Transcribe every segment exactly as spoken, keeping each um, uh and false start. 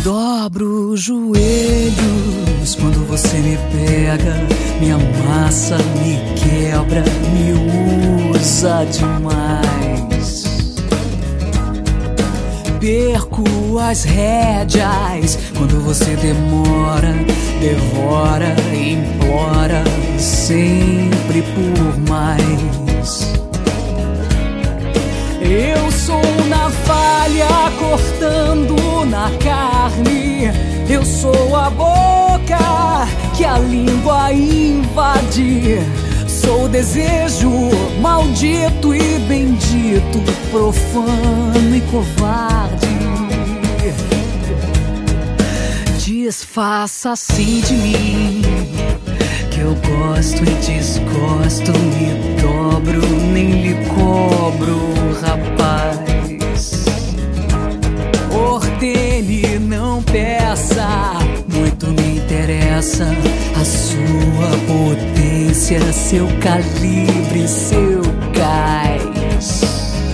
dobro os joelhos quando você me pega, me amassa, me quebra, me usa demais. Perco as rédeas quando você demora, devora, implora, sempre por mais. Eu sou navalha cortando na carne, eu sou a boca que a língua invade. Sou desejo maldito e bendito, profano e covarde. Desfaça-se de mim, que eu gosto e desgosto, me dobro, nem lhe cobro, rapaz. Ordene, não peça, muito me interessa a sua potência, seu calibre, seu gás.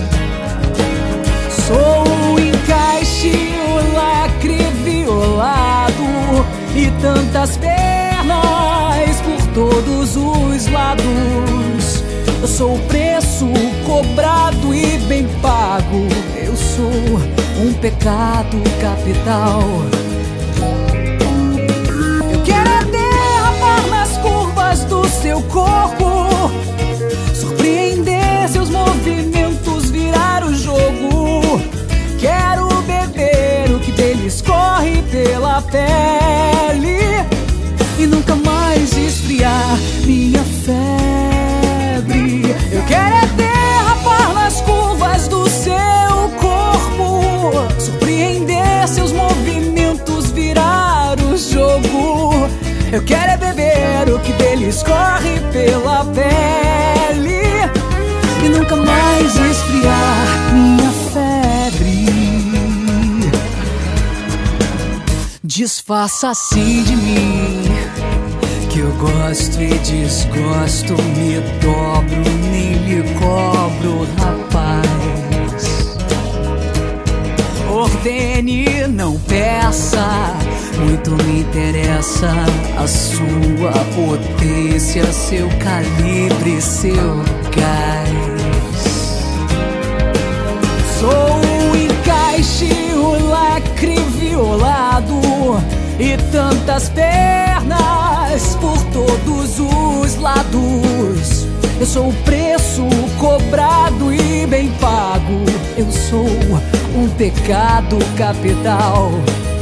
Sou o encaixe, o lacre violado e tantas pernas por todos os lados. Eu sou o preço cobrado e bem pago. Eu sou um pecado capital. Eu quero é derrapar nas curvas do seu corpo, surpreender seus movimentos, virar o jogo. Quero beber o que dele escorre pela pele e nunca mais esfriar minha febre. Eu quero é derrapar nas curvas do seu corpo, surpreender seus movimentos, virar o jogo. Eu quero é beber o que dele escorre pela pele e nunca mais esfriar minha febre. Desfaça-se de mim, que eu gosto e desgosto, me dobro, nem lhe cobro, rapaz. Ordene, não peça, muito me interessa a sua potência, seu calibre, seu gás. Sou o encaixe, o lacre violado e tantas pernas por todos os lados. Eu sou o preço cobrado e bem pago. Eu sou um pecado capital.